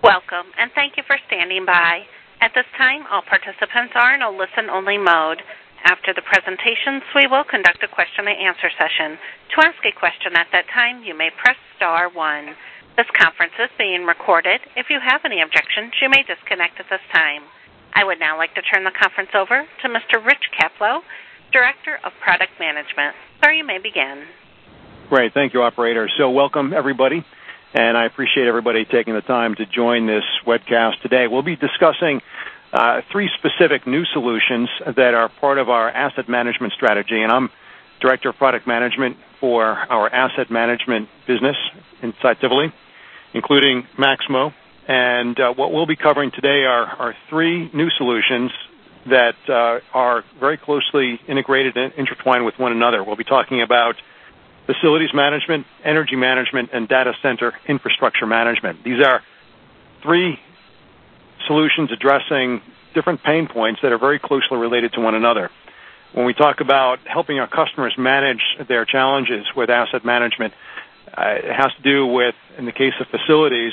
Welcome, and thank you for standing by. At this time, all participants are in a listen-only mode. After the presentations, we will conduct a question-and-answer session. To ask a question at that time, you may press star 1. This conference is being recorded. If you have any objections, you may disconnect at this time. I would now like to turn the conference over to Mr. Rich Kaplow, Director of Product Management. Sir, you may begin. Great. Thank you, Operator. So welcome, everybody. And I appreciate everybody taking the time to join this webcast today. We'll be discussing three specific new solutions that are part of our asset management strategy. And I'm Director of Product Management for our asset management business inside Tivoli, including Maximo. And what we'll be covering today are three new solutions that are very closely integrated and intertwined with one another. We'll be talking about facilities management, energy management, and data center infrastructure management. These are three solutions addressing different pain points that are very closely related to one another. When we talk about helping our customers manage their challenges with asset management, it has to do with, in the case of facilities,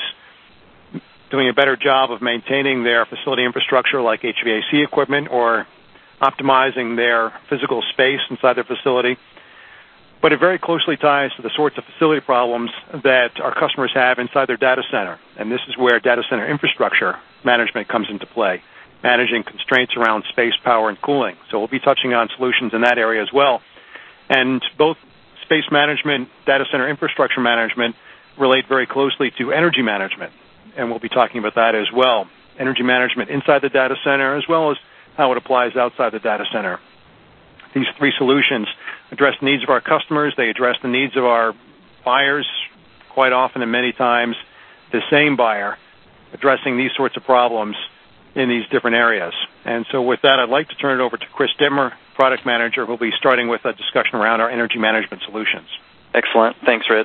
doing a better job of maintaining their facility infrastructure like HVAC equipment or optimizing their physical space inside their facility. But it very closely ties to the sorts of facility problems that our customers have inside their data center. And this is where data center infrastructure management comes into play, managing constraints around space, power, and cooling. So we'll be touching on solutions in that area as well. And both space management, data center infrastructure management relate very closely to energy management. And we'll be talking about that as well. Energy management inside the data center as well as how it applies outside the data center. These three solutions address the needs of our customers. They address the needs of our buyers, quite often and many times the same buyer, addressing these sorts of problems in these different areas. And so with that, I'd like to turn it over to Chris Dittmer, Product Manager, who will be starting with a discussion around our energy management solutions. Excellent. Thanks, Rich.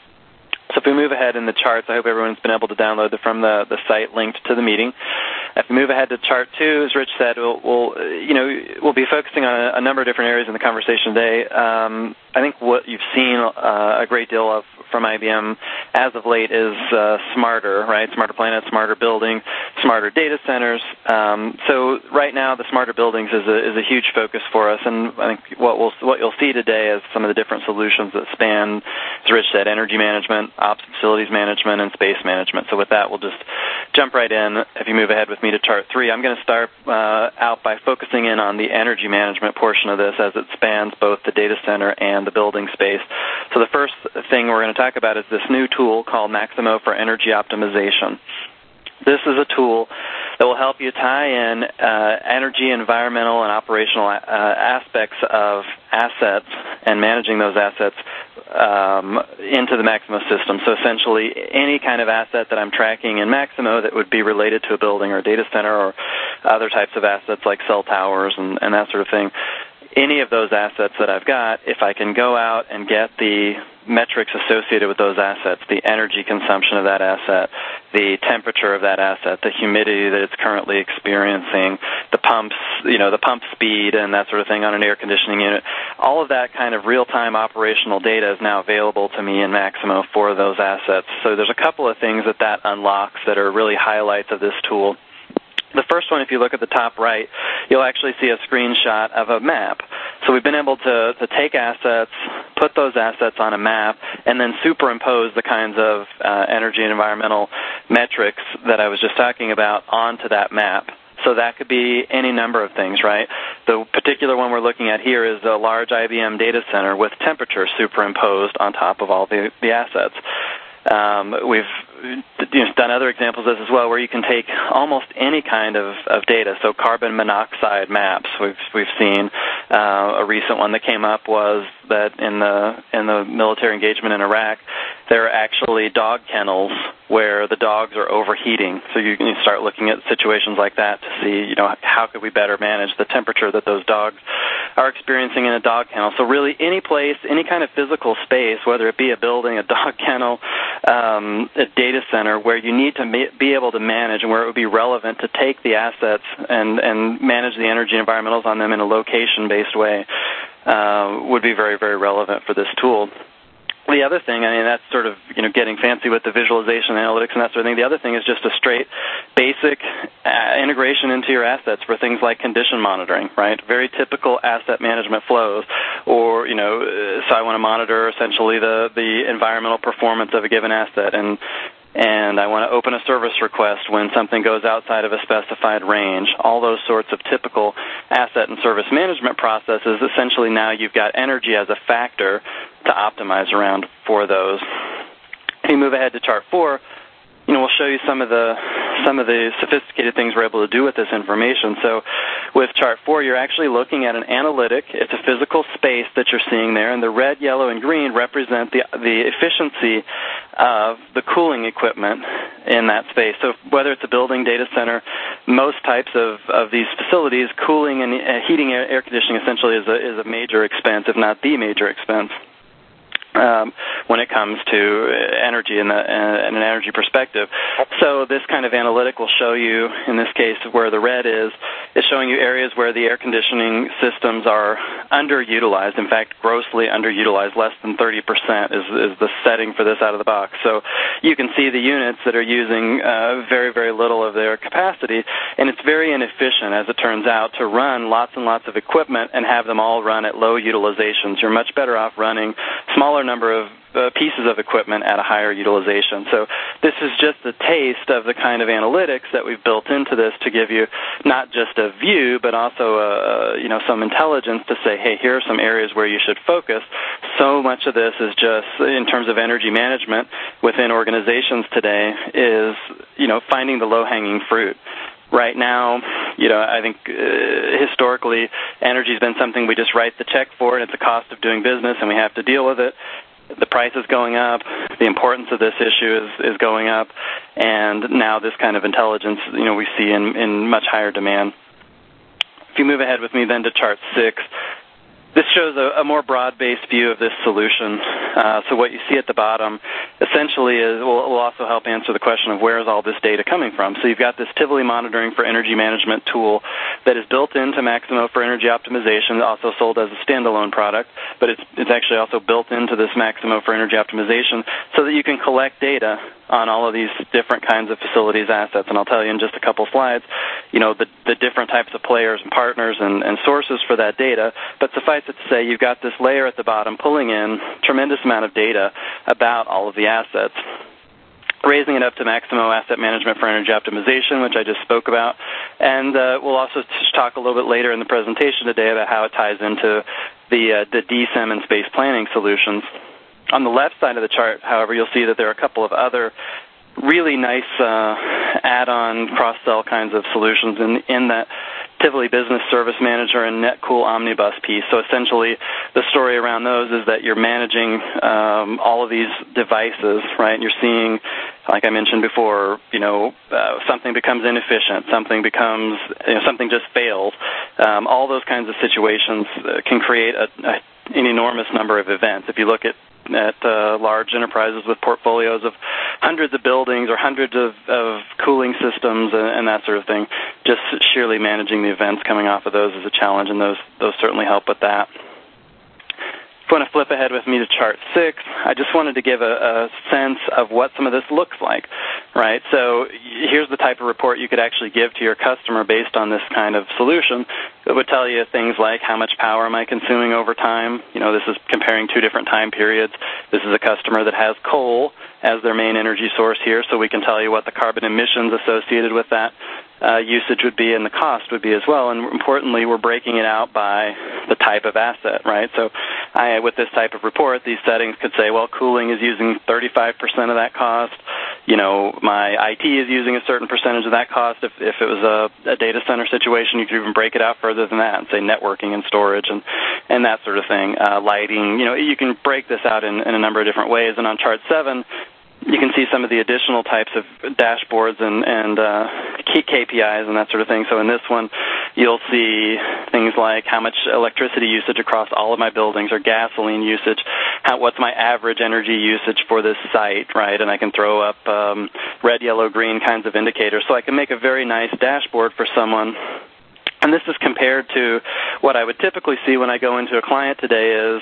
So if we move ahead in the charts, I hope everyone's been able to download them from the site linked to the meeting. If we move ahead to chart 2, as Rich said, we'll be focusing on a number of different areas in the conversation today. I think what you've seen a great deal of from IBM as of late is smarter, right? Smarter planet, smarter building, smarter data centers. So right now, the smarter buildings is a huge focus for us, and I think what you'll see today is some of the different solutions that span, as Rich said, energy management, ops facilities management, and space management. So with that, we'll just jump right in. If you move ahead with me to chart 3, I'm going to start out by focusing in on the energy management portion of this as it spans both the data center and the building space. So the first thing we're going to talk about is this new tool called Maximo for Energy Optimization. This is a tool that will help you tie in energy, environmental, and operational aspects of assets and managing those assets into the Maximo system. So essentially, any kind of asset that I'm tracking in Maximo that would be related to a building or a data center or other types of assets like cell towers and that sort of thing, any of those assets that I've got, if I can go out and get the metrics associated with those assets, the energy consumption of that asset, the temperature of that asset, the humidity that it's currently experiencing, the pumps, the pump speed and that sort of thing on an air conditioning unit, all of that kind of real-time operational data is now available to me in Maximo for those assets. So there's a couple of things that unlocks that are really highlights of this tool. The first one, if you look at the top right, you'll actually see a screenshot of a map. So we've been able to take assets, put those assets on a map, and then superimpose the kinds of energy and environmental metrics that I was just talking about onto that map. So that could be any number of things, right? The particular one we're looking at here is a large IBM data center with temperature superimposed on top of all the assets. We've done other examples of this as well, where you can take almost any kind of data. So carbon monoxide maps. We've seen a recent one that came up was that in the military engagement in Iraq, there are actually dog kennels where the dogs are overheating. So you can start looking at situations like that to see, how could we better manage the temperature that those dogs are experiencing in a dog kennel. So really any place, any kind of physical space, whether it be a building, a dog kennel, a data center, where you need to be able to manage and where it would be relevant to take the assets and manage the energy and environmentals on them in a location-based way would be very, very relevant for this tool. The other thing, I mean, that's sort of, getting fancy with the visualization analytics and that sort of thing. The other thing is just a straight basic integration into your assets for things like condition monitoring, right? Very typical asset management flows. Or, so I want to monitor essentially the environmental performance of a given asset, and I want to open a service request when something goes outside of a specified range. All those sorts of typical asset and service management processes, essentially now you've got energy as a factor to optimize around for those. If you move ahead to Chart 4, we'll show you some of the sophisticated things we're able to do with this information. So with Chart 4, you're actually looking at an analytic. It's a physical space that you're seeing there, and the red, yellow, and green represent the efficiency of the cooling equipment in that space. So whether it's a building, data center, most types of these facilities, cooling and heating, air conditioning essentially is a major expense, if not the major expense. When it comes to energy and an energy perspective. So this kind of analytic will show you, in this case, where the red is showing you areas where the air conditioning systems are underutilized, in fact, grossly underutilized. Less than 30% is the setting for this out of the box. So you can see the units that are using very, very little of their capacity, and it's very inefficient, as it turns out, to run lots and lots of equipment and have them all run at low utilizations. You're much better off running smaller number of pieces of equipment at a higher utilization. So this is just a taste of the kind of analytics that we've built into this to give you not just a view, but also some intelligence to say, hey, here are some areas where you should focus. So much of this is just, in terms of energy management within organizations today, is finding the low-hanging fruit. Right now, I think historically, energy has been something we just write the check for, and it's a cost of doing business, and we have to deal with it. The price is going up. The importance of this issue is going up, and now this kind of intelligence, we see in much higher demand. If you move ahead with me then to Chart 6, this shows a more broad-based view of this solution. So what you see at the bottom essentially will also help answer the question of where is all this data coming from. So you've got this Tivoli Monitoring for Energy Management tool that is built into Maximo for energy optimization, also sold as a standalone product, but it's actually also built into this Maximo for energy optimization so that you can collect data on all of these different kinds of facilities assets. And I'll tell you in just a couple slides, the different types of players and partners and sources for that data. But suffice it to say, you've got this layer at the bottom pulling in a tremendous amount of data about all of the assets, raising it up to Maximo Asset Management for Energy Optimization, which I just spoke about. And we'll also talk a little bit later in the presentation today about how it ties into the DSEM and space planning solutions. On the left side of the chart, however, you'll see that there are a couple of other really nice add-on cross-sell kinds of solutions in that Tivoli Business Service Manager and NetCool Omnibus piece. So essentially, the story around those is that you're managing all of these devices, right? And you're seeing, like I mentioned before, something becomes inefficient, something just fails. All those kinds of situations can create an enormous number of events. If you look at large enterprises with portfolios of hundreds of buildings or hundreds of cooling systems and that sort of thing, just sheerly managing the events coming off of those is a challenge, and those certainly help with that. If you want to flip ahead with me to Chart 6, I just wanted to give a sense of what some of this looks like, right? So here's the type of report you could actually give to your customer based on this kind of solution. It would tell you things like how much power am I consuming over time. This is comparing two different time periods. This is a customer that has coal as their main energy source here, so we can tell you what the carbon emissions associated with that usage would be and the cost would be as well. And importantly, we're breaking it out by the type of asset, right? So with this type of report, these settings could say, well, cooling is using 35% of that cost. My IT is using a certain percentage of that cost. If it was a data center situation, you could even break it out further than that and say networking and storage and that sort of thing. Lighting, you can break this out in a number of different ways. And on Chart 7, you can see some of the additional types of dashboards and key KPIs and that sort of thing. So in this one, you'll see things like how much electricity usage across all of my buildings or gasoline usage, what's my average energy usage for this site, right? And I can throw up red, yellow, green kinds of indicators. So I can make a very nice dashboard for someone. And this is compared to what I would typically see when I go into a client today is,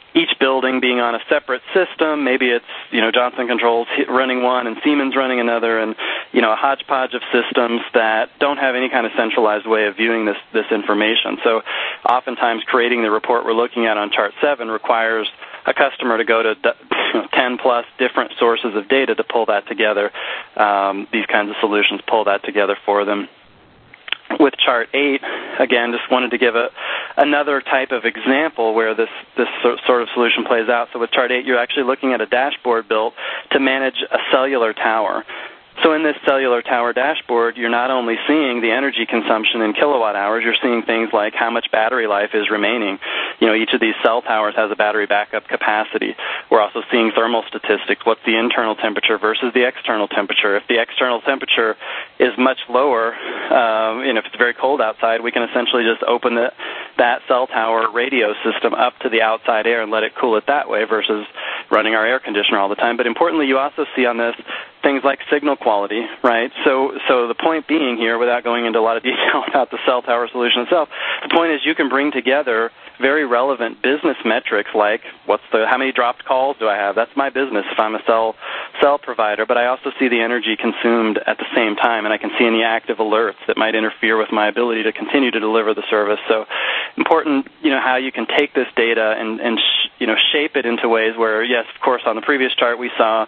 each building being on a separate system. Maybe it's, Johnson Controls running one and Siemens running another, and, a hodgepodge of systems that don't have any kind of centralized way of viewing this information. So oftentimes creating the report we're looking at on Chart 7 requires a customer to go to 10-plus different sources of data to pull that together. These kinds of solutions pull that together for them. With Chart 8, again, just wanted to give another type of example where this sort of solution plays out. So with Chart 8, you're actually looking at a dashboard built to manage a cellular tower. So in this cellular tower dashboard, you're not only seeing the energy consumption in kilowatt hours, you're seeing things like how much battery life is remaining. Each of these cell towers has a battery backup capacity. We're also seeing thermal statistics. What's the internal temperature versus the external temperature? If the external temperature is much lower, and if it's very cold outside, we can essentially just open that cell tower radio system up to the outside air and let it cool it that way versus running our air conditioner all the time. But importantly, you also see on this things like signal quality, right? So the point being here, without going into a lot of detail about the cell tower solution itself, the point is you can bring together very relevant business metrics like how many dropped calls do I have? That's my business if I'm a cell provider, but I also see the energy consumed at the same time, and I can see any active alerts that might interfere with my ability to continue to deliver the service. So important, how you can take this data and shape it into ways where, yes, of course, on the previous chart we saw,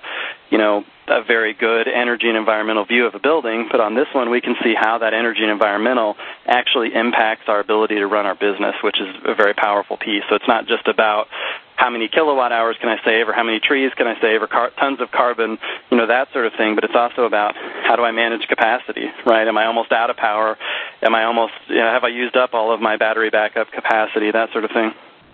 a very good energy and environmental view of a building, but on this one we can see how that energy and environmental actually impacts our ability to run our business, which is a very powerful piece. So it's not just about how many kilowatt hours can I save or how many trees can I save or tons of carbon, that sort of thing, but it's also about how do I manage capacity, right? Am I almost out of power? Am I almost, have I used up all of my battery backup capacity, that sort of thing.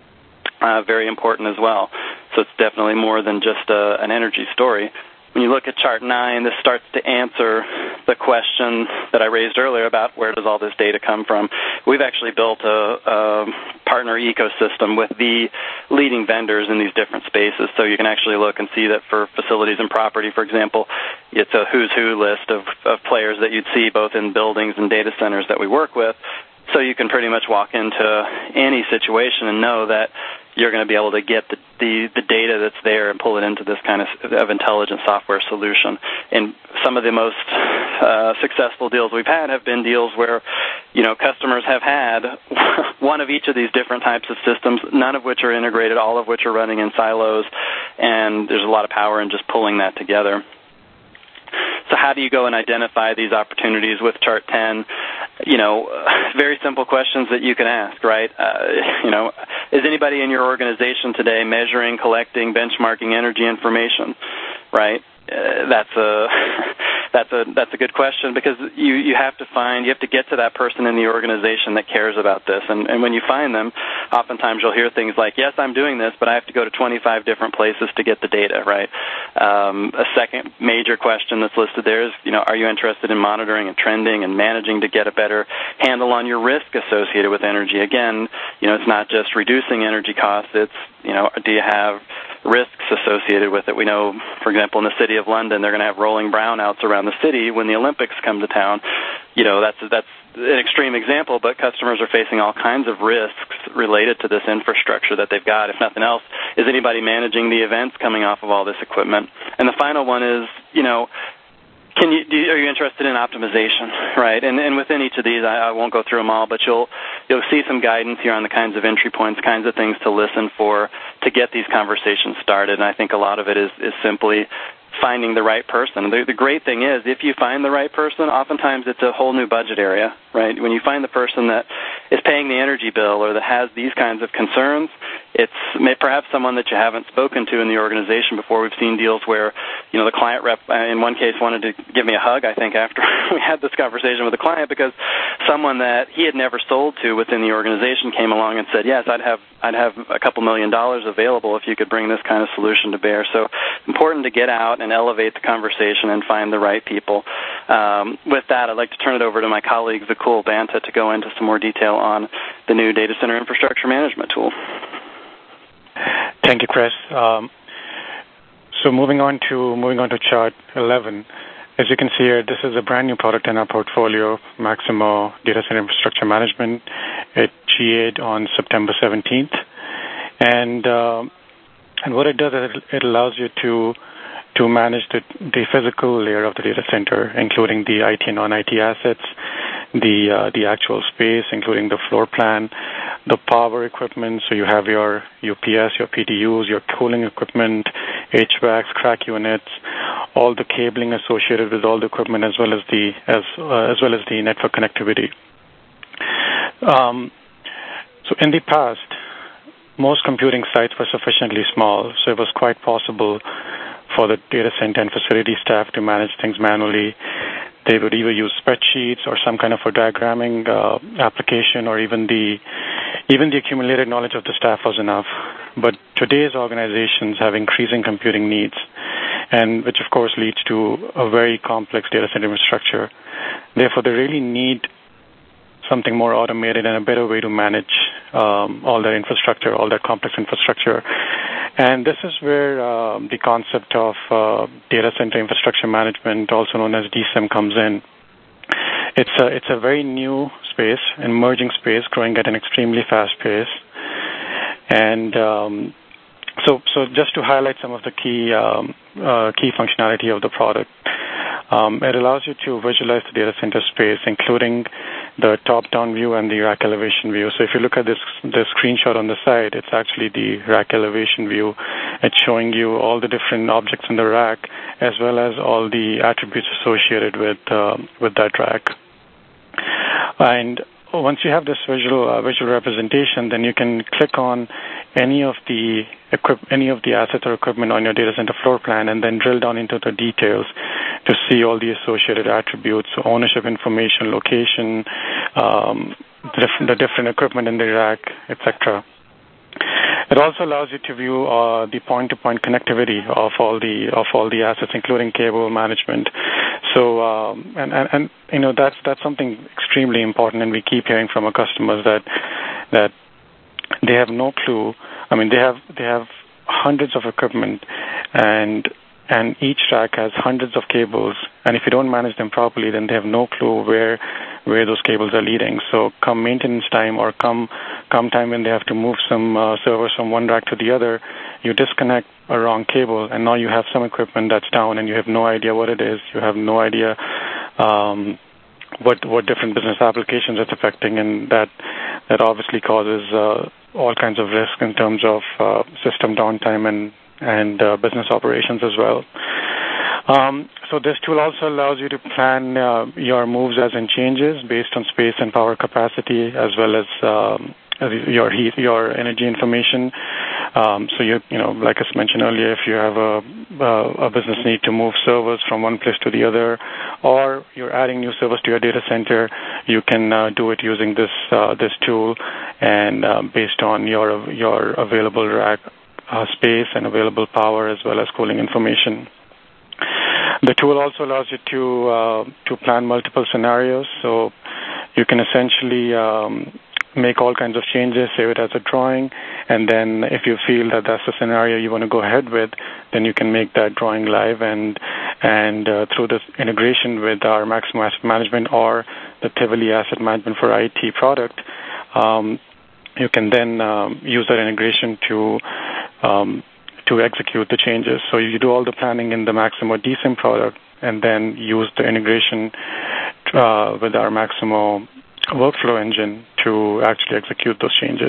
Very important as well. So it's definitely more than just an energy story. When you look at Chart 9, this starts to answer the question that I raised earlier about where does all this data come from. We've actually built a partner ecosystem with the leading vendors in these different spaces. So you can actually look and see that for facilities and property, for example, it's a who's who list of players that you'd see both in buildings and data centers that we work with. So you can pretty much walk into any situation and know that you're going to be able to get the data that's there and pull it into this kind of intelligent software solution. And some of the most successful deals we've had have been deals where, customers have had one of each of these different types of systems, none of which are integrated, all of which are running in silos, and there's a lot of power in just pulling that together. So how do you go and identify these opportunities with Chart 10? Very simple questions that you can ask, right? Is anybody in your organization today measuring, collecting, benchmarking energy information, right? That's a good question because you have to get to that person in the organization that cares about this. And when you find them, oftentimes you'll hear things like, yes, I'm doing this, but I have to go to 25 different places to get the data, right? A second major question that's listed there is, are you interested in monitoring and trending and managing to get a better handle on your risk associated with energy? Again, it's not just reducing energy costs, it's, do you have risks associated with it? We know, for example, in the city of London, they're going to have rolling brownouts around the city when the Olympics come to town. That's an extreme example, but customers are facing all kinds of risks related to this infrastructure that they've got. If nothing else, is anybody managing the events coming off of all this equipment? And the final one is, are you interested in optimization, right? And within each of these, I won't go through them all, but you'll see some guidance here on the kinds of entry points, kinds of things to listen for to get these conversations started. And I think a lot of it is simply finding the right person. The great thing is, if you find the right person, oftentimes it's a whole new budget area, right? When you find the person that is paying the energy bill or that has these kinds of concerns, it's perhaps someone that you haven't spoken to in the organization before. We've seen deals where, the client rep in one case wanted to give me a hug, I think, after we had this conversation with the client because someone that he had never sold to within the organization came along and said, yes, I'd have a couple $1 million available if you could bring this kind of solution to bear. So important to get out and elevate the conversation and find the right people. With that, I'd like to turn it over to my colleague, Vikul Banta, to go into some more detail on the new data center infrastructure management tool. Thank you, Chris. So moving on to Chart 11, as you can see here, this is a brand new product in our portfolio, Maximo Data Center Infrastructure Management. It GA'd on September 17th. And what it does is it allows you to manage the physical layer of the data center, including the IT and non-IT assets, the actual space, including the floor plan, the power equipment. So you have your UPS, your PDUs, your cooling equipment, HVACs, CRAC units, all the cabling associated with all the equipment, as well as the network connectivity. So in the past, most computing sites were sufficiently small, so it was quite possible for the data center and facility staff to manage things manually. They would either use spreadsheets or some kind of a diagramming application, or even the accumulated knowledge of the staff was enough. But today's organizations have increasing computing needs, and which of course leads to a very complex data center infrastructure. Therefore, they really need something more automated and a better way to manage all that infrastructure, all that complex infrastructure. And this is where the concept of data center infrastructure management, also known as DCIM, comes in. It's a very new space, an emerging space, growing at an extremely fast pace. And so just to highlight some of the key functionality of the product, it allows you to visualize the data center space, including the top-down view and the rack elevation view. So if you look at this screenshot on the side, it's actually the rack elevation view. It's showing you all the different objects in the rack, as well as all the attributes associated with that rack. And once you have this visual representation, then you can click on any of the assets or equipment on your data center floor plan, and then drill down into the details to see all the associated attributes, so ownership information, location, the different equipment in the rack, etc. It also allows you to view the point-to-point connectivity of all the assets, including cable management. So and you know that's something extremely important, and we keep hearing from our customers that they have no clue. I mean, they have hundreds of equipment, and each rack has hundreds of cables, and if you don't manage them properly, then they have no clue where those cables are leading. So come maintenance time, or come time when they have to move some servers from one rack to the other, you disconnect a wrong cable, and now you have some equipment that's down, and you have no idea what it is. You have no idea what different business applications it's affecting, and that obviously causes all kinds of risk in terms of system downtime and business operations as well. So this tool also allows you to plan your moves as in changes based on space and power capacity, as well as your energy information. So you know, like I mentioned earlier, if you have a business need to move servers from one place to the other, or you're adding new servers to your data center, you can do it using this tool, and based on your available rack space and available power, as well as cooling information. The tool also allows you to plan multiple scenarios, so you can essentially make all kinds of changes, save it as a drawing, and then if you feel that that's the scenario you want to go ahead with, then you can make that drawing live, and through this integration with our Maximo Asset Management or the Tivoli Asset Management for IT product, you can then use that integration to execute the changes. So you do all the planning in the Maximo DCIM product, and then use the integration with our Maximo workflow engine to actually execute those changes.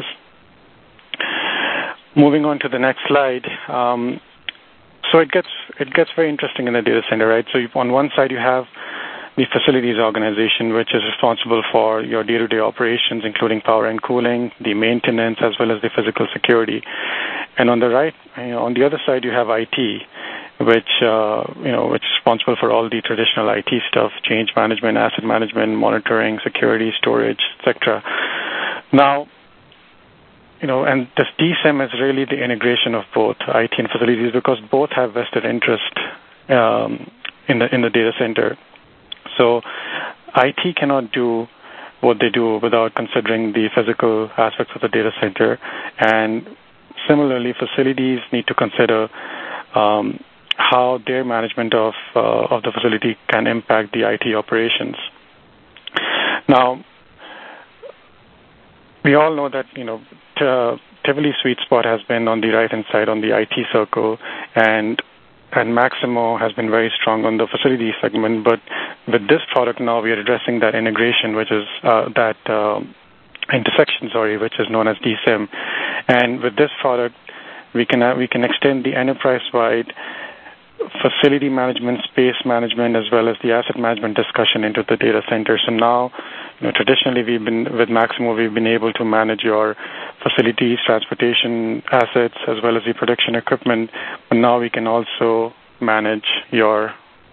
Moving on to the next slide. So it gets very interesting in the data center, right? So on one side you have the facilities organization, which is responsible for your day-to-day operations, including power and cooling, the maintenance, as well as the physical security. And on the right, on the other side, you have IT, which is responsible for all the traditional IT stuff: change management, asset management, monitoring, security, storage, etc. Now, and this DCIM is really the integration of both IT and facilities, because both have vested interest in the data center. So IT cannot do what they do without considering the physical aspects of the data center, and similarly, facilities need to consider how their management of the facility can impact the IT operations. Now, we all know that Tivoli sweet spot has been on the right-hand side on the IT circle, and Maximo has been very strong on the facility segment. But with this product now, we are addressing that integration, which is intersection, which is known as DSIM. And with this product, we can extend the enterprise-wide facility management, space management, as well as the asset management discussion into the data center. So now, traditionally, with Maximo, we've been able to manage your facilities, transportation assets, as well as the production equipment. But now we can also manage your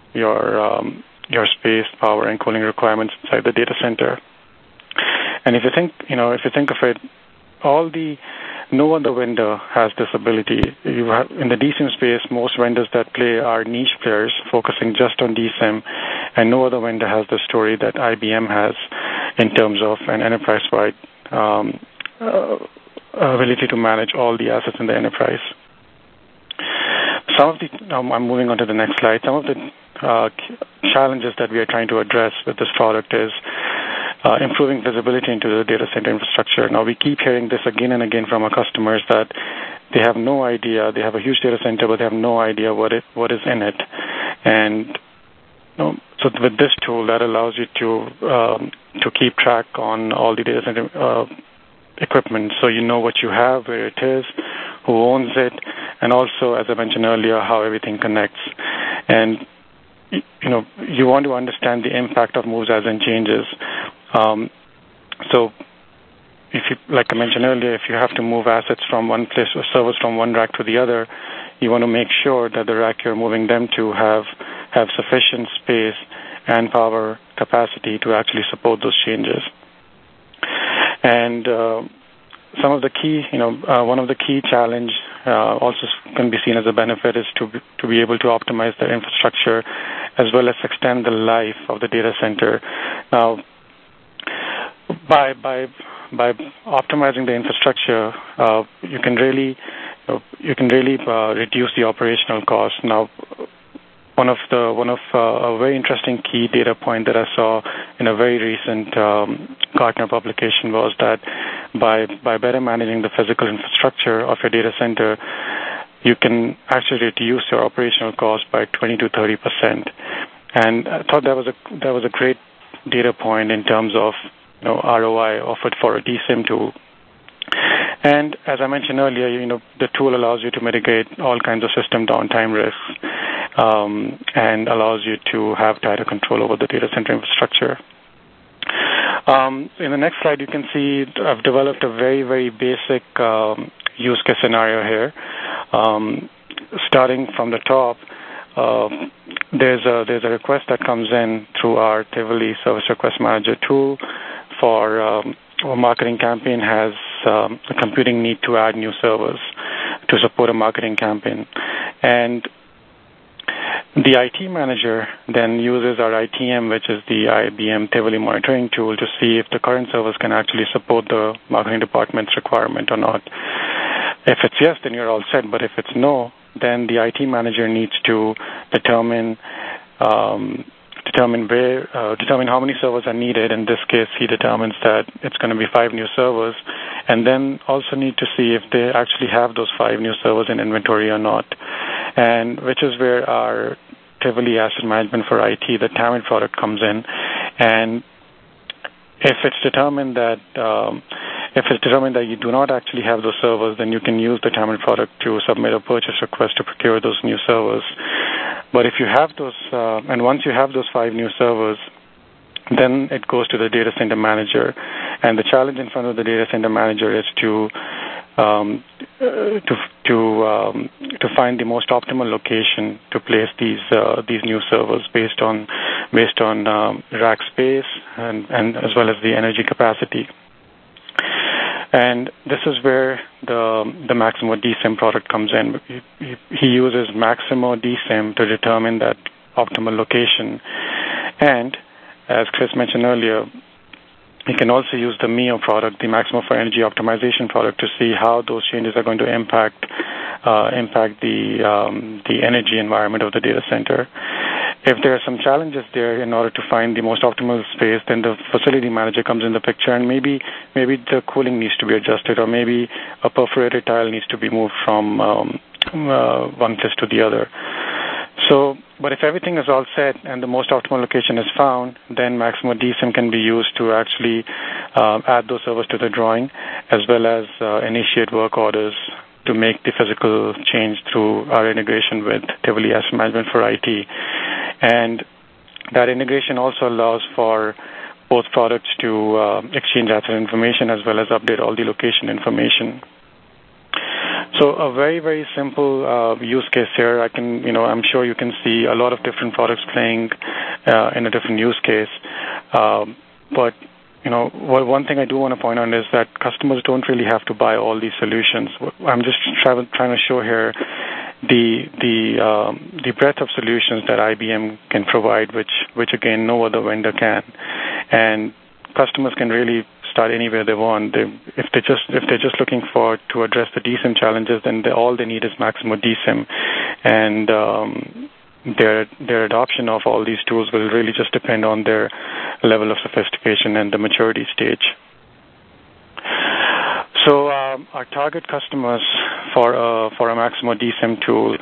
space, power, and cooling requirements inside the data center. And if you think of it, no other vendor has this ability. You have, in the DSIM space, most vendors that play are niche players focusing just on DSIM, and no other vendor has the story that IBM has in terms of an enterprise-wide ability to manage all the assets in the enterprise. I'm moving on to the next slide. Some of the challenges that we are trying to address with this product is improving visibility into the data center infrastructure. Now, we keep hearing this again and again from our customers that they have no idea. They have a huge data center, but they have no idea what is in it. And so with this tool, that allows you to keep track on all the data center equipment, so you know what you have, where it is, who owns it, and also, as I mentioned earlier, how everything connects. And you want to understand the impact of moves as and changes. So, like I mentioned earlier, if you have to move assets from one place or servers from one rack to the other, you want to make sure that the rack you're moving them to have sufficient space and power capacity to actually support those changes. And some of the key, one of the key challenge also can be seen as a benefit is to be able to optimize the infrastructure as well as extend the life of the data center. Now, by optimizing the infrastructure, you can really reduce the operational cost. Now, one of a very interesting key data point that I saw in a very recent Gartner publication was that by better managing the physical infrastructure of your data center, you can actually reduce your operational cost by 20 to 30%. And I thought that was a great data point in terms of ROI offered for a DSIM tool. And as I mentioned earlier, the tool allows you to mitigate all kinds of system downtime risks and allows you to have tighter control over the data center infrastructure. In the next slide, you can see I've developed a very, very basic use case scenario here. Starting from the top, there's a request that comes in through our Tivoli Service Request Manager tool for a marketing campaign has a computing need to add new servers to support a marketing campaign. And the IT manager then uses our ITM, which is the IBM Tivoli monitoring tool, to see if the current servers can actually support the marketing department's requirement or not. If it's yes, then you're all set. But if it's no, then the IT manager needs to determine how many servers are needed. In this case, he determines that it's going to be 5 new servers, and then also need to see if they actually have those 5 new servers in inventory or not, and which is where our Tivoli Asset Management for IT, the Tamit product, comes in. And if it's determined that you do not actually have those servers, then you can use the Tamit product to submit a purchase request to procure those new servers. But if you have those, and once you have those 5 new servers, then it goes to the data center manager. And the challenge in front of the data center manager is to find the most optimal location to place these new servers based on rack space and as well as the energy capacity. And this is where the Maximo DSIM product comes in. He uses Maximo DSIM to determine that optimal location. And as Chris mentioned earlier, you can also use the MEO product, the Maximo for Energy Optimization product, to see how those changes are going to impact the energy environment of the data center. If there are some challenges there in order to find the most optimal space, then the facility manager comes in the picture, and maybe the cooling needs to be adjusted, or maybe a perforated tile needs to be moved from one place to the other. So, but if everything is all set and the most optimal location is found, then Maximo DSIM can be used to actually add those servers to the drawing, as well as initiate work orders to make the physical change through our integration with Tivoli Asset Management for IT. And that integration also allows for both products to exchange asset information as well as update all the location information. So a very, very simple use case here. I'm sure you can see a lot of different products playing in a different use case. But one thing I do want to point out is that customers don't really have to buy all these solutions. I'm just trying to show here the breadth of solutions that IBM can provide, which again no other vendor can, and customers can really start anywhere they want. If they're just looking to address the DSIM challenges, then all they need is Maximo DSIM, and their adoption of all these tools will really just depend on their level of sophistication and the maturity stage. So our target customers for a Maximo DSIM tool,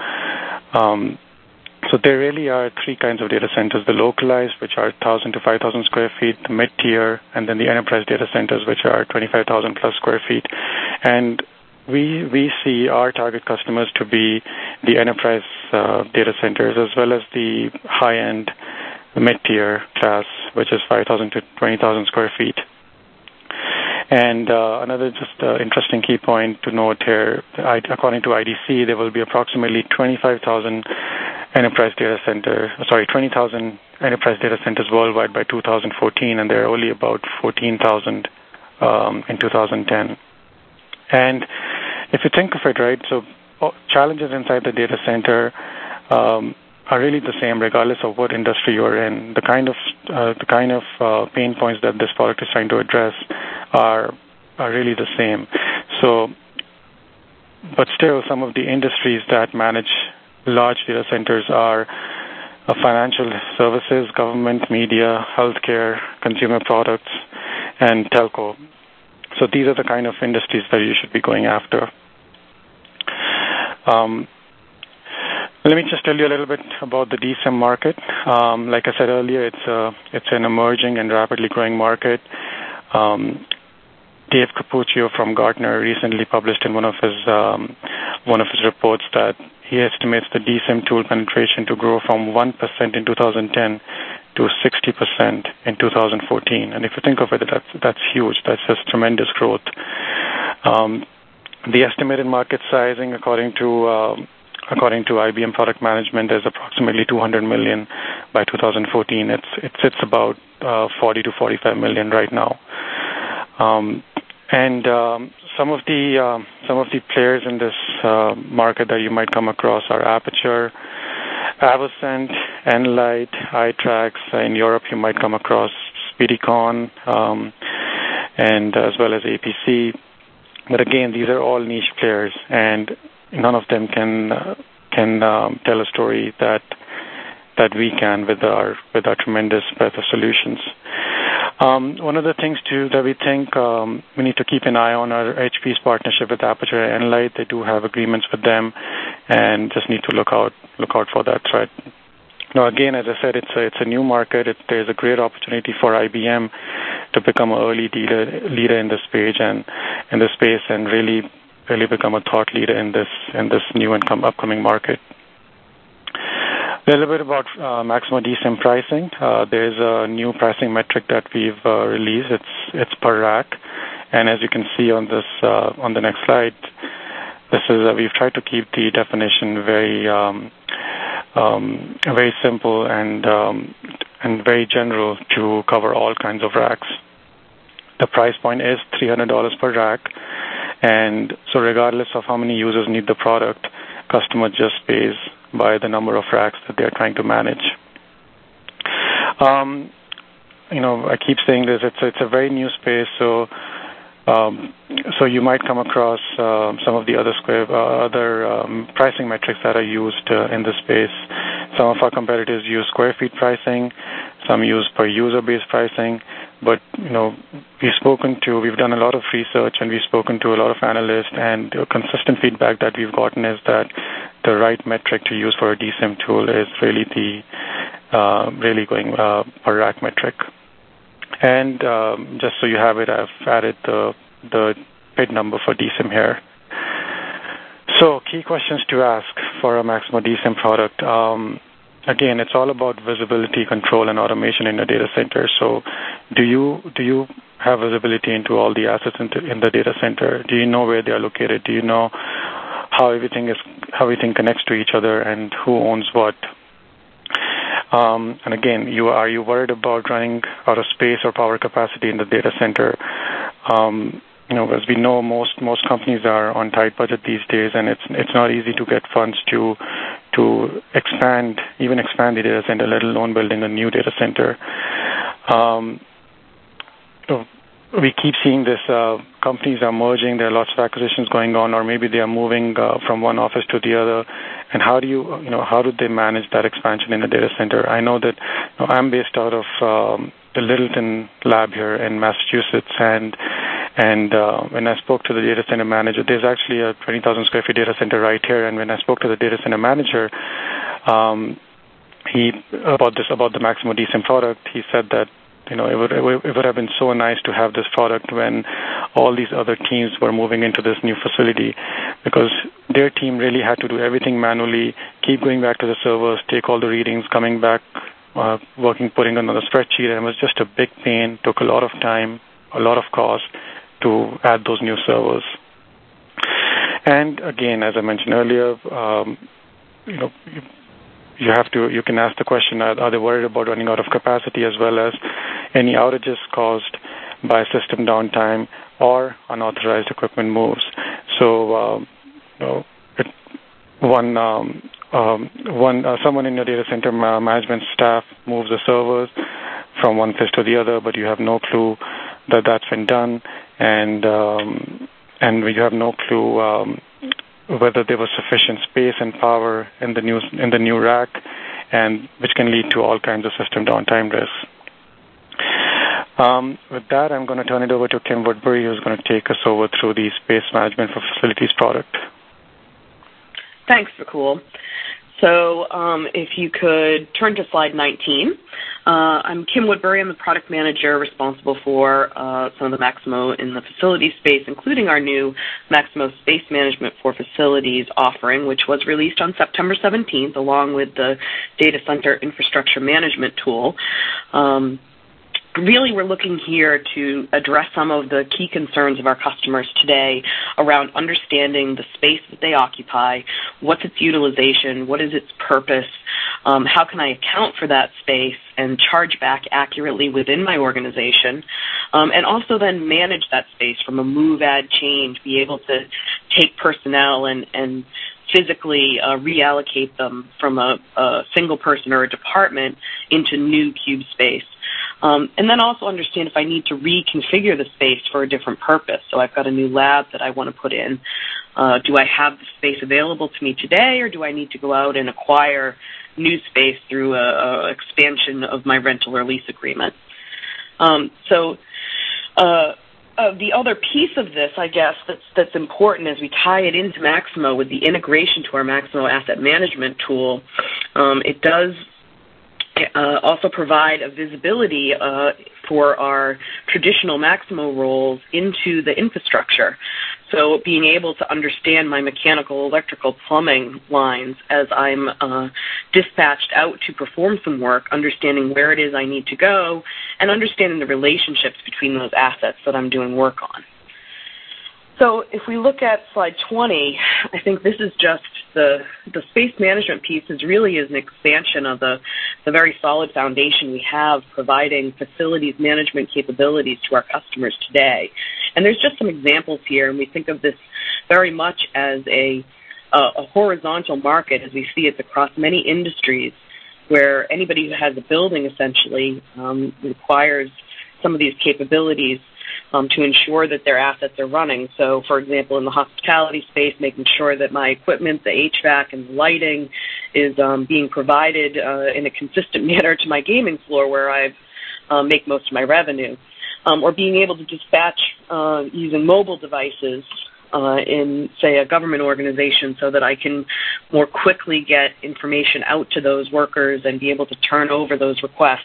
so there really are three kinds of data centers: the localized, which are 1,000 to 5,000 square feet, the mid-tier, and then the enterprise data centers, which are 25,000 plus square feet. And we see our target customers to be the enterprise data centers, as well as the high-end mid-tier class, which is 5,000 to 20,000 square feet. And another just interesting key point to note here, according to IDC, there will be approximately 20,000 enterprise data centers worldwide by 2014, and there are only about 14,000 in 2010. And if you think of it, right, so challenges inside the data center are really the same regardless of what industry you're in. The kind of pain points that this product is trying to address are really the same. So, but still, some of the industries that manage large data centers are financial services, government, media, healthcare, consumer products, and telco. So these are the kind of industries that you should be going after. Let me just tell you a little bit about the DSIM market. Like I said earlier, it's an emerging and rapidly growing market. Dave Cappuccio from Gartner recently published in one of his reports that he estimates the DSIM tool penetration to grow from 1% in 2010 to 60% in 2014. And if you think of it, that's huge. That's just tremendous growth. The estimated market sizing, according to IBM Product Management, is approximately $200 million by 2014. It sits about 40 to 45 million right now. And some of the players in this market that you might come across are Aperture, Avocent, Enlight, iTrax. In Europe, you might come across SpeedyCon, and as well as APC. But again, these are all niche players, and none of them can tell a story that we can with our tremendous breadth of solutions. One of the things too that we think we need to keep an eye on are HP's partnership with Aperture and Enlight. They do have agreements with them, and just need to look out for that threat. Now, again, as I said, it's a new market. There's a great opportunity for IBM to become an early leader in this space and really become a thought leader in this new and upcoming market. A little bit about Maximo DSIM pricing. There's a new pricing metric that we've released. It's per rack, and as you can see on the next slide, we've tried to keep the definition very simple and very general to cover all kinds of racks. The price point is $300 per rack, and so regardless of how many users need the product, customer just pays by the number of racks that they're trying to manage. I keep saying this, it's a very new space, so you might come across some of the other pricing metrics that are used in this space, Some of our competitors use square feet pricing. Some use per user-based pricing. But, we've done a lot of research and we've spoken to a lot of analysts, and the consistent feedback that we've gotten is that the right metric to use for a DSIM tool is really going per rack metric. And just so you have it, I've added the PID number for DSIM here. So key questions to ask for a Maximo DSIM product. Again, it's all about visibility, control, and automation in a data center. So do you have visibility into all the assets in the data center? Do you know where they are located? Do you know how everything connects to each other and who owns what? And again, are you worried about running out of space or power capacity in the data center? As we know, most companies are on tight budget these days, and it's not easy to get funds to expand the data center, let alone building a new data center. We keep seeing this. Companies are merging. There are lots of acquisitions going on, or maybe they are moving from one office to the other. And how do they manage that expansion in the data center? I know that I'm based out of the Littleton lab here in Massachusetts, and when I spoke to the data center manager, there's actually a 20,000 square feet data center right here. And when I spoke to the data center manager, about the Maximo DSIM product, he said that it would have been so nice to have this product when all these other teams were moving into this new facility, because their team really had to do everything manually, keep going back to the servers, take all the readings, coming back, putting another spreadsheet, and it was just a big pain, took a lot of time, a lot of cost to add those new servers. And again, as I mentioned earlier, you can ask the question, are they worried about running out of capacity, as well as any outages caused by system downtime or unauthorized equipment moves? So someone in your data center management staff moves the servers from one place to the other, but you have no clue that that's been done, and you have no clue whether there was sufficient space and power in the new rack, and which can lead to all kinds of system downtime risks. With that, I'm going to turn it over to Kim Woodbury, who's going to take us over through the Space Management for Facilities product. Thanks, Vakul. So if you could turn to slide 19. I'm Kim Woodbury. I'm the product manager responsible for some of the Maximo in the facility space, including our new Maximo Space Management for Facilities offering, which was released on September 17th, along with the Data Center Infrastructure Management tool. Really, we're looking here to address some of the key concerns of our customers today around understanding the space that they occupy, what's its utilization, what is its purpose, how can I account for that space and charge back accurately within my organization, and also then manage that space from a move, add, change, be able to take personnel and physically reallocate them from a single person or a department into new cube space. And then also understand if I need to reconfigure the space for a different purpose. So I've got a new lab that I want to put in. Do I have the space available to me today, or do I need to go out and acquire new space through a expansion of my rental or lease agreement? The other piece of this, I guess, that's important as we tie it into Maximo with the integration to our Maximo Asset Management tool, it does also provide a visibility for our traditional Maximo roles into the infrastructure. So being able to understand my mechanical, electrical, plumbing lines as I'm dispatched out to perform some work, understanding where it is I need to go, and understanding the relationships between those assets that I'm doing work on. So if we look at slide 20, I think this is just the space management piece really is an expansion of the very solid foundation we have providing facilities management capabilities to our customers today. And there's just some examples here, and we think of this very much as a horizontal market as we see it across many industries, where anybody who has a building essentially requires some of these capabilities to ensure that their assets are running. So, for example, in the hospitality space, making sure that my equipment, the HVAC and the lighting is being provided in a consistent manner to my gaming floor where I make most of my revenue, or being able to dispatch using mobile devices in, say, a government organization so that I can more quickly get information out to those workers and be able to turn over those requests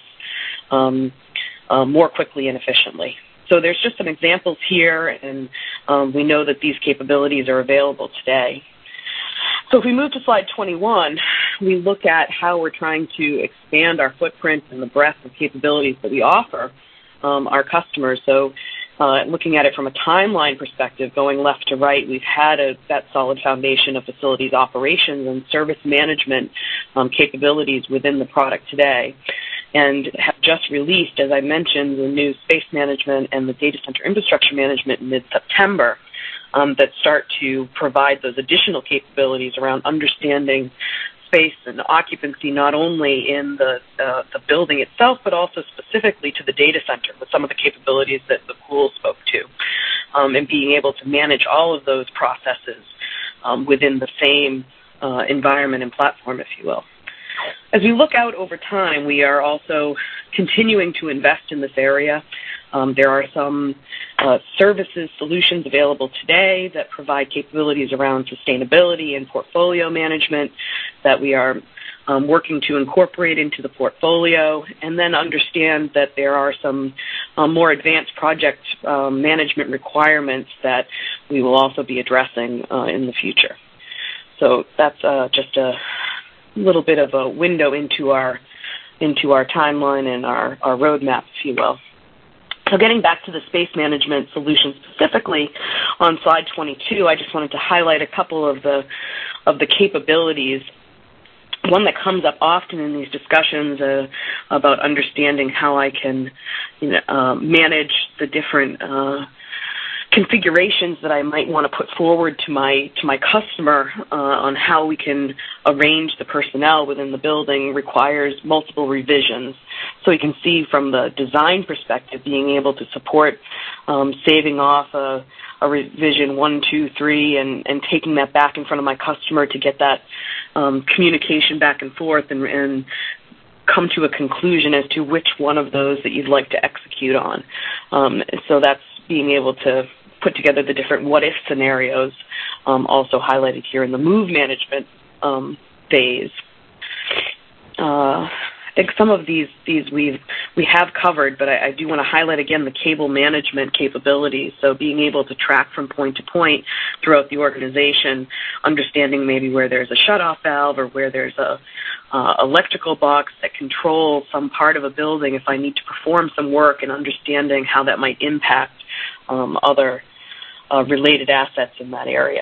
more quickly and efficiently. So there's just some examples here, and we know that these capabilities are available today. So if we move to slide 21, we look at how we're trying to expand our footprint and the breadth of capabilities that we offer our customers. So looking at it from a timeline perspective, going left to right, we've had that solid foundation of facilities operations and service management capabilities within the product today, and have just released, as I mentioned, the new space management and the data center infrastructure management in mid-September that start to provide those additional capabilities around understanding space and occupancy, not only in the building itself, but also specifically to the data center with some of the capabilities that Vakul spoke to, and being able to manage all of those processes within the same environment and platform, if you will. As we look out over time, we are also continuing to invest in this area. There are some services, solutions available today that provide capabilities around sustainability and portfolio management that we are working to incorporate into the portfolio, and then understand that there are some more advanced project management requirements that we will also be addressing in the future. So that's just a little bit of a window into our timeline and our roadmap, if you will. So getting back to the space management solution specifically on slide 22, I just wanted to highlight a couple of the capabilities. One that comes up often in these discussions about understanding how I can manage the different configurations that I might want to put forward to my customer on how we can arrange the personnel within the building requires multiple revisions. So you can see from the design perspective, being able to support saving off a revision 1, 2, 3, and taking that back in front of my customer to get that communication back and forth and come to a conclusion as to which one of those that you'd like to execute on. So that's being able to put together the different what-if scenarios, also highlighted here in the move management phase. I think some of these we have covered, but I do want to highlight again the cable management capabilities. So being able to track from point to point throughout the organization, understanding maybe where there's a shutoff valve or where there's a electrical box that controls some part of a building if I need to perform some work, and understanding how that might impact other related assets in that area.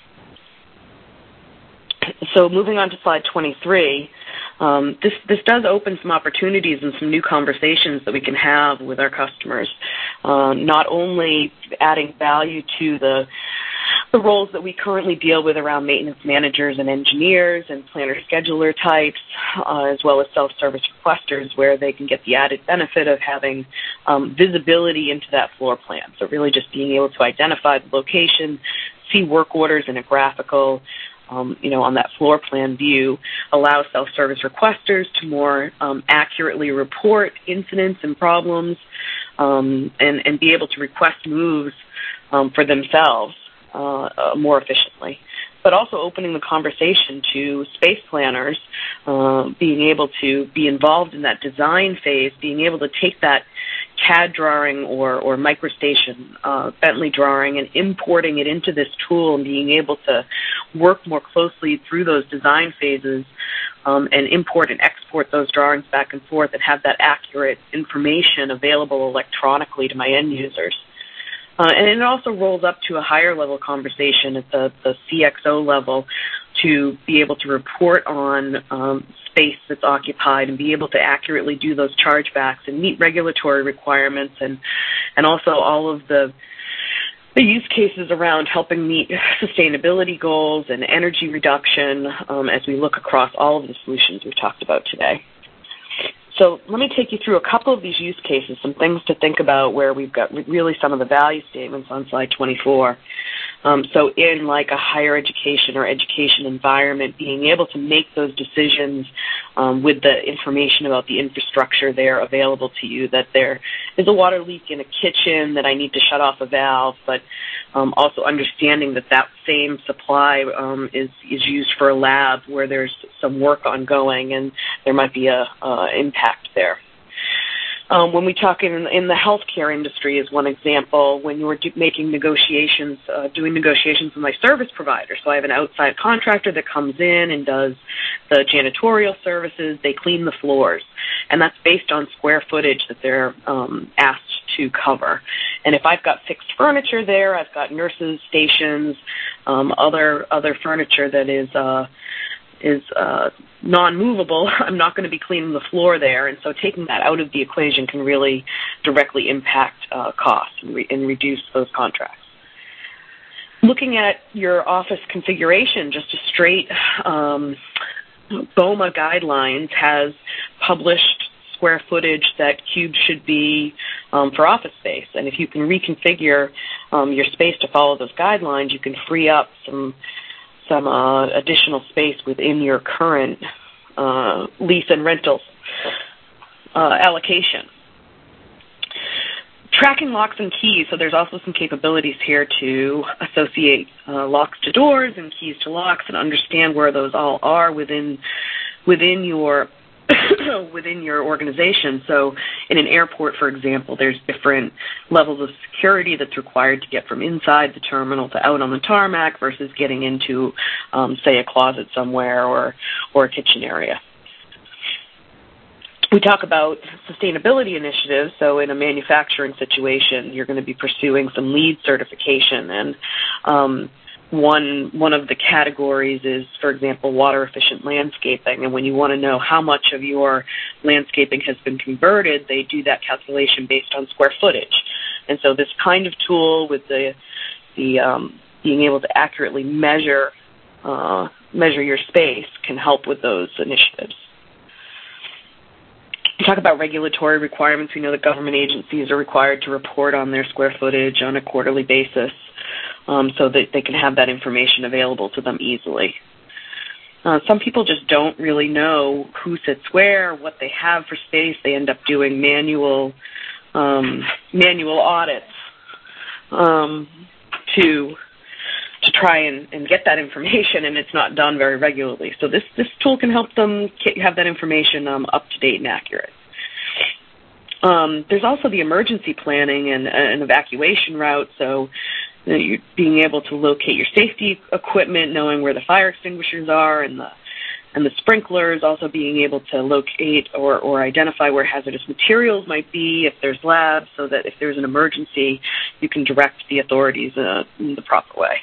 So moving on to slide 23, this does open some opportunities and some new conversations that we can have with our customers, not only adding value to the roles that we currently deal with around maintenance managers and engineers and planner scheduler types, as well as self-service requesters, where they can get the added benefit of having visibility into that floor plan. So really just being able to identify the location, see work orders in a graphical, on that floor plan view, allows self-service requesters to more accurately report incidents and problems, and be able to request moves for themselves more efficiently. But also opening the conversation to space planners, being able to be involved in that design phase, being able to take that CAD drawing or MicroStation Bentley drawing and importing it into this tool, and being able to work more closely through those design phases and import and export those drawings back and forth and have that accurate information available electronically to my end users. And it also rolls up to a higher level conversation at the CXO level to be able to report on space that's occupied and be able to accurately do those chargebacks and meet regulatory requirements, and also all of the use cases around helping meet sustainability goals and energy reduction as we look across all of the solutions we've talked about today. So let me take you through a couple of these use cases, some things to think about where we've got really some of the value statements on slide 24. So in like a higher education or education environment, being able to make those decisions with the information about the infrastructure there available to you, that there is a water leak in a kitchen, that I need to shut off a valve, but also understanding that that same supply is used for a lab where there's some work ongoing and there might be a impact there. When we talk in the healthcare industry as one example, when you're making negotiations, doing negotiations with my service provider. So I have an outside contractor that comes in and does the janitorial services. They clean the floors. And that's based on square footage that they're asked to cover. And if I've got fixed furniture there, I've got nurses' stations, other furniture that is non-movable, I'm not going to be cleaning the floor there, and so taking that out of the equation can really directly impact costs and reduce those contracts. Looking at your office configuration, just a straight BOMA guidelines has published square footage that cubes should be for office space, and if you can reconfigure your space to follow those guidelines, you can free up some additional space within your current lease and rentals allocation. Tracking locks and keys, so there's also some capabilities here to associate locks to doors and keys to locks and understand where those all are within your within your organization. So in an airport, for example, there's different levels of security that's required to get from inside the terminal to out on the tarmac versus getting into, say, a closet somewhere or a kitchen area. We talk about sustainability initiatives. So in a manufacturing situation, you're going to be pursuing some LEED certification, and one of the categories is, for example, water-efficient landscaping. And when you want to know how much of your landscaping has been converted, they do that calculation based on square footage. And so this kind of tool with the being able to accurately measure your space can help with those initiatives. We talk about regulatory requirements. We know that government agencies are required to report on their square footage on a quarterly basis, so that they can have that information available to them easily. Some people just don't really know who sits where, what they have for space. They end up doing manual audits to try and get that information, and it's not done very regularly. So this tool can help them have that information up to date and accurate. There's also the emergency planning and evacuation route. So you're being able to locate your safety equipment, knowing where the fire extinguishers are and the sprinklers, also being able to locate or identify where hazardous materials might be if there's labs, so that if there's an emergency, you can direct the authorities in the proper way.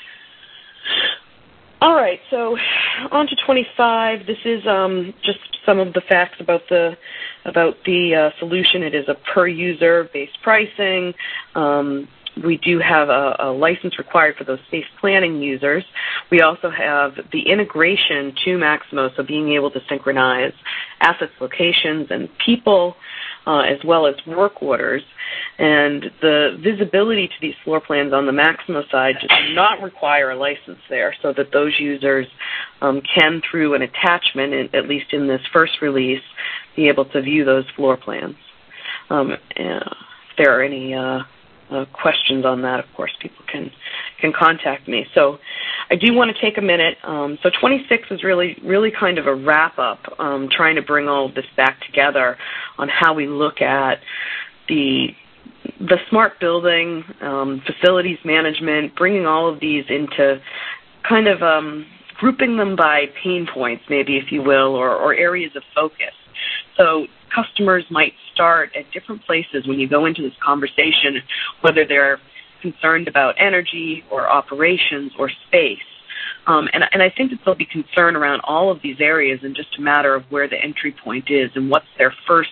All right, so on to 25. This is just some of the facts about the solution. It is a per-user based pricing. We do have a license required for those space planning users. We also have the integration to Maximo, so being able to synchronize assets, locations, and people, as well as work orders. And the visibility to these floor plans on the Maximo side does not require a license there, so that those users can, through an attachment, at least in this first release, be able to view those floor plans. If there are any questions on that, of course, people can contact me. So I do want to take a minute. So 26 is really kind of a wrap-up, trying to bring all of this back together on how we look at the smart building, facilities management, bringing all of these into kind of grouping them by pain points, maybe, if you will, or areas of focus. So customers might start at different places when you go into this conversation, whether they're concerned about energy or operations or space. And I think that there'll be concern around all of these areas, and just a matter of where the entry point is and what's their first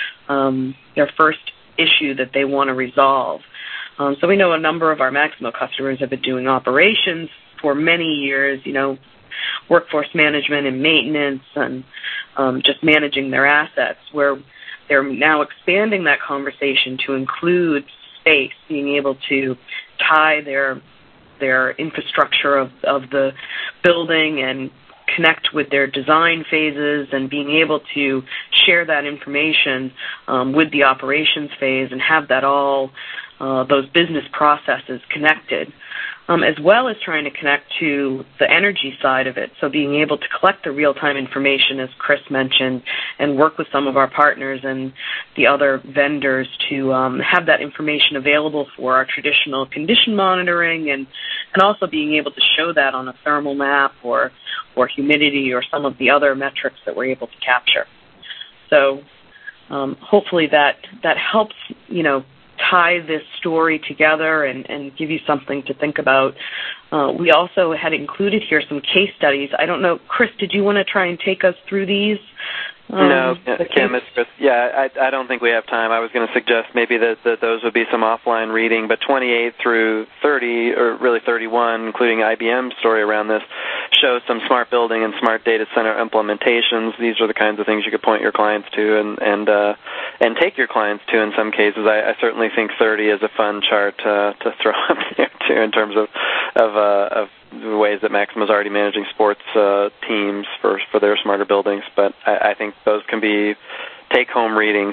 issue that they want to resolve. So we know a number of our Maximo customers have been doing operations for many years, workforce management and maintenance and just managing their assets, where they're now expanding that conversation to include space, being able to tie their their infrastructure of the building and connect with their design phases, and being able to share that information with the operations phase and have that all, those business processes connected, as well as trying to connect to the energy side of it. So being able to collect the real-time information, as Chris mentioned, and work with some of our partners and the other vendors to have that information available for our traditional condition monitoring, and also being able to show that on a thermal map or humidity or some of the other metrics that we're able to capture. So hopefully that helps, tie this story together and give you something to think about. We also had included here some case studies. I don't know, Chris, did you want to try and take us through these? No, Kim, it's Chris. Yeah, I don't think we have time. I was going to suggest maybe that those would be some offline reading, but 28 through 30, or really 31, including IBM's story around this, shows some smart building and smart data center implementations. These are the kinds of things you could point your clients to and take your clients to in some cases. I certainly think 30 is a fun chart to throw up there too, in terms of the ways that Maximo is already managing sports teams for their smarter buildings. But I think those can be take-home reading.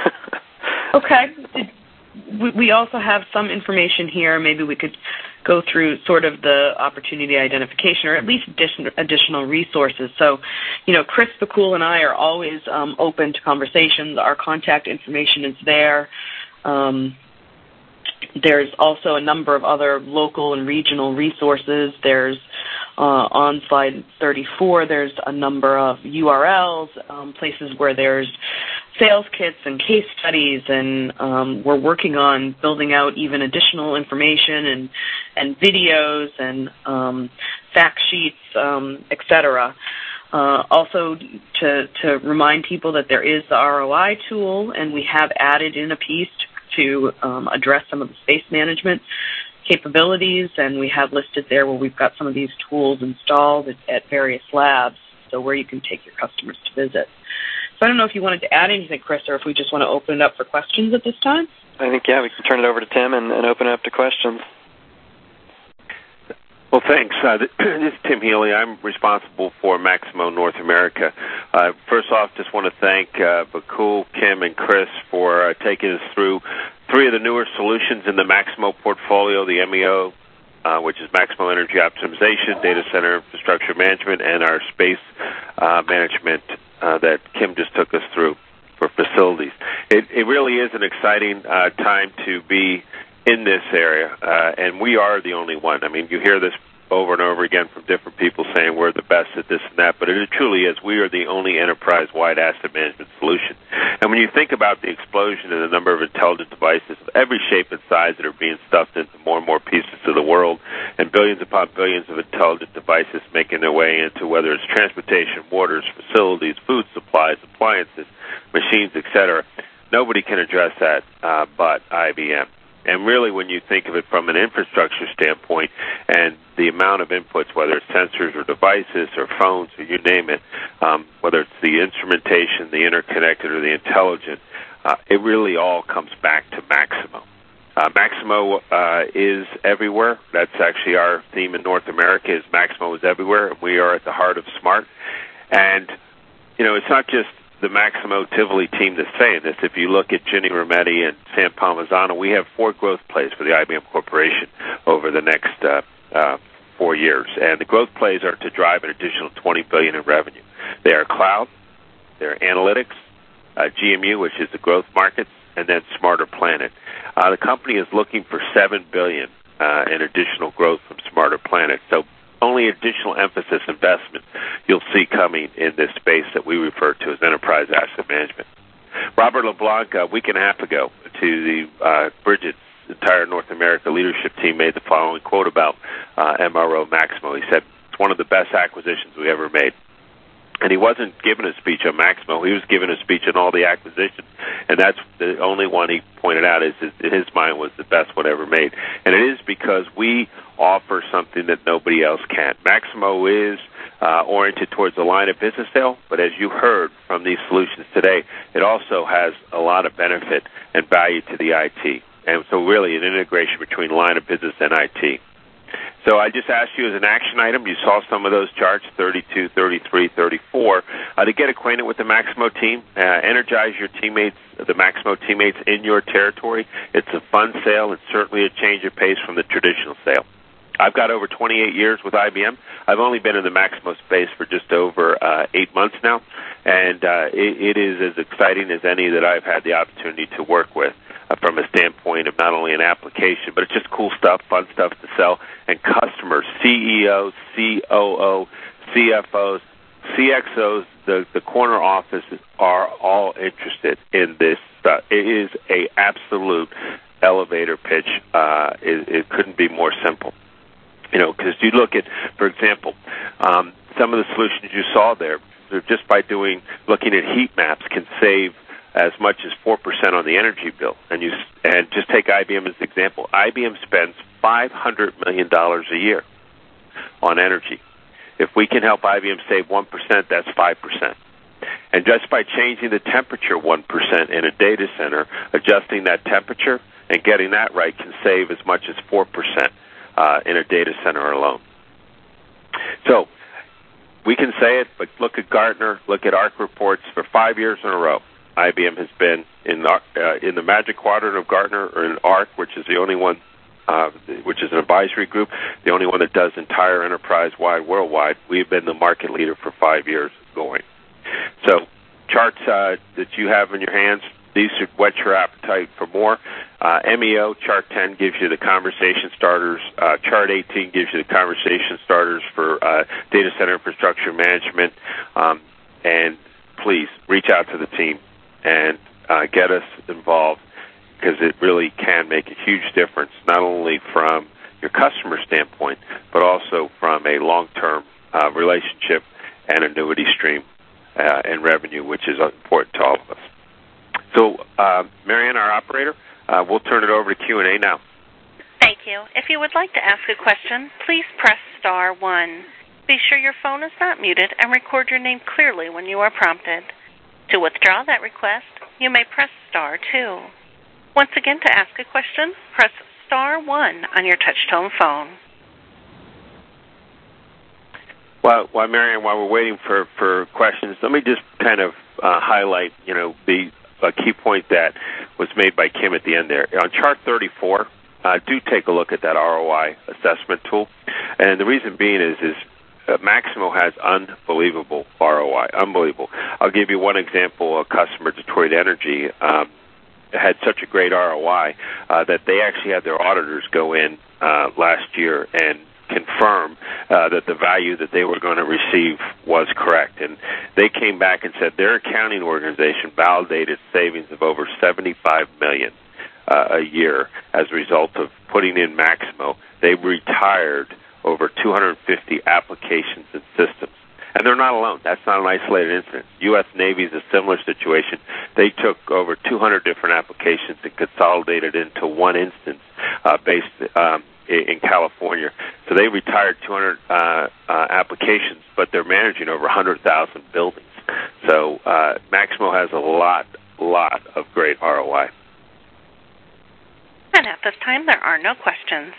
Okay. We also have some information here. Maybe we could go through sort of the opportunity identification, or at least additional resources. So, Chris Bakul and I are always open to conversations. Our contact information is there. There's also a number of other local and regional resources. There's on slide 34, there's a number of URLs, places where there's sales kits and case studies, and we're working on building out even additional information and videos and fact sheets, et cetera. Also, to remind people that there is the ROI tool, and we have added in a piece to address some of the space management capabilities, and we have listed there where we've got some of these tools installed at various labs, so where you can take your customers to visit. So I don't know if you wanted to add anything, Chris, or if we just want to open it up for questions at this time. I think, we can turn it over to Tim and open it up to questions. Well, thanks. This is Tim Healy. I'm responsible for Maximo North America. First off, just want to thank Bakul, Kim, and Chris for taking us through three of the newer solutions in the Maximo portfolio, the MEO, which is Maximo Energy Optimization, Data Center Infrastructure Management, and our space management that Kim just took us through for facilities. It really is an exciting time to be in this area, and we are the only one. I mean, you hear this over and over again from different people saying we're the best at this and that, but it truly is. We are the only enterprise-wide asset management solution. And when you think about the explosion in the number of intelligent devices of every shape and size that are being stuffed into more and more pieces of the world, and billions upon billions of intelligent devices making their way into whether it's transportation, waters, facilities, food supplies, appliances, machines, etc., nobody can address that but IBM. And really, when you think of it from an infrastructure standpoint and the amount of inputs, whether it's sensors or devices or phones or you name it, whether it's the instrumentation, the interconnected, or the intelligent, it really all comes back to Maximo. Maximo is everywhere. That's actually our theme in North America, is Maximo is everywhere, and we are at the heart of smart. And, it's not just the Maximo Tivoli team that's saying this. If you look at Ginny Rometty and Sam Palmisano, we have 4 growth plays for the IBM Corporation over the next 4 years. And the growth plays are to drive an additional $20 billion in revenue. They are cloud, they're analytics, GMU, which is the growth markets, and then Smarter Planet. The company is looking for $7 billion in additional growth from Smarter Planet. So only additional emphasis investment you'll see coming in this space that we refer to as enterprise asset management. Robert LeBlanc, a week and a half ago, to the Bridget's entire North America leadership team, made the following quote about MRO Maximo. He said, "It's one of the best acquisitions we ever made." And he wasn't giving a speech on Maximo. He was giving a speech on all the acquisitions. And that's the only one he pointed out is in his mind was the best one ever made. And it is because we offer something that nobody else can. Maximo is oriented towards the line of business sale, but as you heard from these solutions today, it also has a lot of benefit and value to the IT. And so really an integration between line of business and IT. So I just asked you as an action item, you saw some of those charts, 32, 33, 34, to get acquainted with the Maximo team, energize your teammates, the Maximo teammates in your territory. It's a fun sale and certainly a change of pace from the traditional sale. I've got over 28 years with IBM. I've only been in the Maximo space for just over 8 months now, and it is as exciting as any that I've had the opportunity to work with from a standpoint of not only an application, but it's just cool stuff, fun stuff to sell, and customers, CEOs, COO, CFOs, CXOs, the corner offices are all interested in this stuff. It is a absolute elevator pitch. It couldn't be more simple. Because you look at, for example, some of the solutions you saw there, just by looking at heat maps, can save as much as 4% on the energy bill. And just take IBM as an example. IBM spends $500 million a year on energy. If we can help IBM save 1%, that's 5%. And just by changing the temperature 1% in a data center, adjusting that temperature and getting that right can save as much as 4% in a data center alone. So we can say it, but look at Gartner, look at ARC reports. For 5 years in a row, IBM has been in the Magic Quadrant of Gartner, or in ARC, which is the only one, which is an advisory group, the only one that does entire enterprise-wide, worldwide. We've been the market leader for 5 years going. So charts that you have in your hands, these should whet your appetite for more. MEO, Chart 10 gives you the conversation starters. Chart 18 gives you the conversation starters for data center infrastructure management. And please reach out to the team and get us involved, because it really can make a huge difference, not only from your customer standpoint, but also from a long-term relationship and annuity stream and revenue, which is important to all of us. So, Marianne, our operator, we'll turn it over to Q&A now. Thank you. If you would like to ask a question, please press star 1. Be sure your phone is not muted and record your name clearly when you are prompted. To withdraw that request, you may press star 2. Once again, to ask a question, press star 1 on your touch-tone phone. Well, Marianne, while we're waiting for questions, let me just kind of highlight, a key point that was made by Kim at the end there. On chart 34, do take a look at that ROI assessment tool. And the reason being is Maximo has unbelievable ROI, unbelievable. I'll give you one example. A customer, Detroit Energy, had such a great ROI that they actually had their auditors go in last year and confirm that the value that they were going to receive was correct. And they came back and said their accounting organization validated savings of over $75 million a year as a result of putting in Maximo. They retired over 250 applications and systems. And they're not alone. That's not an isolated incident. U.S. Navy is a similar situation. They took over 200 different applications and consolidated into one instance based in California. So they retired 200 applications, but they're managing over 100,000 buildings. So Maximo has a lot of great ROI. And at this time, there are no questions.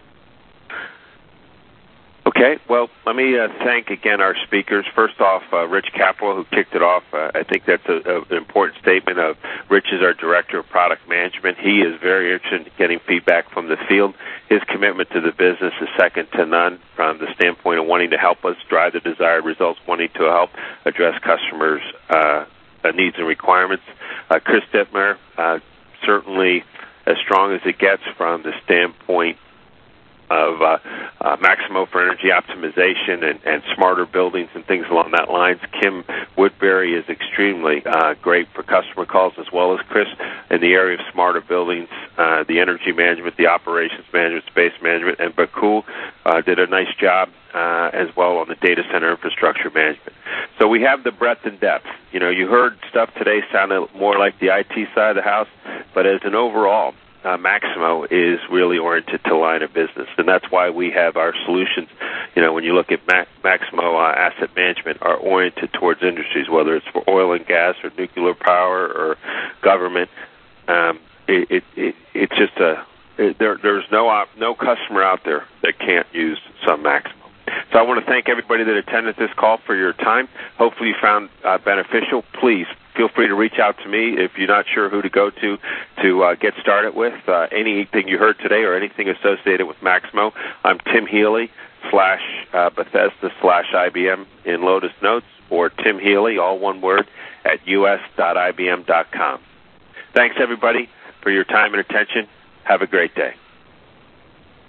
Okay, well, let me thank again our speakers. First off, Rich Capello, who kicked it off. I think that's an important statement. Rich is our Director of Product Management. He is very interested in getting feedback from the field. His commitment to the business is second to none from the standpoint of wanting to help us drive the desired results, wanting to help address customers' needs and requirements. Chris Dittmer, certainly as strong as it gets from the standpoint of Maximo for energy optimization and smarter buildings and things along that lines. Kim Woodbury is extremely great for customer calls, as well as Chris in the area of smarter buildings, the energy management, the operations management, space management, and Bakul did a nice job as well on the data center infrastructure management. So we have the breadth and depth. You heard stuff today sounded more like the IT side of the house, but as an overall, Maximo is really oriented to line of business, and that's why we have our solutions. When you look at Maximo Asset Management, are oriented towards industries, whether it's for oil and gas or nuclear power or government. It's just there's no customer out there that can't use Sun Maximo. So I want to thank everybody that attended this call for your time. Hopefully you found beneficial. Please feel free to reach out to me if you're not sure who to go to get started with anything you heard today or anything associated with Maximo. I'm Tim Healy /Bethesda/IBM in Lotus Notes, or Tim Healy, all one word, at us.ibm.com. Thanks, everybody, for your time and attention. Have a great day.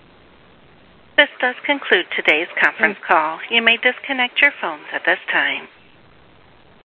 This does conclude today's conference call. You may disconnect your phones at this time.